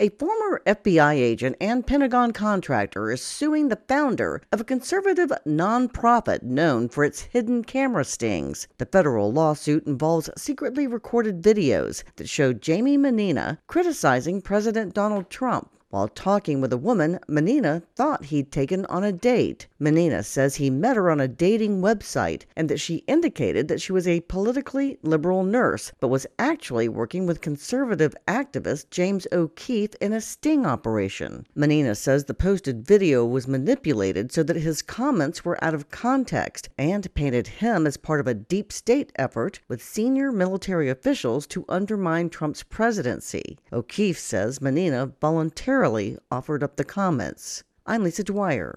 A former FBI agent and Pentagon contractor is suing the founder of a conservative nonprofit known for its hidden camera stings. The federal lawsuit involves secretly recorded videos that show Jamie Menina criticizing President Donald Trump. While talking with a woman Menina thought he'd taken on a date. Menina says he met her on a dating website and that she indicated that she was a politically liberal nurse, but was actually working with conservative activist James O'Keefe in a sting operation. Menina says the posted video was manipulated so that his comments were out of context and painted him as part of a deep state effort with senior military officials to undermine Trump's presidency. O'Keefe says Menina voluntarily offered up the comments. I'm Lisa Dwyer.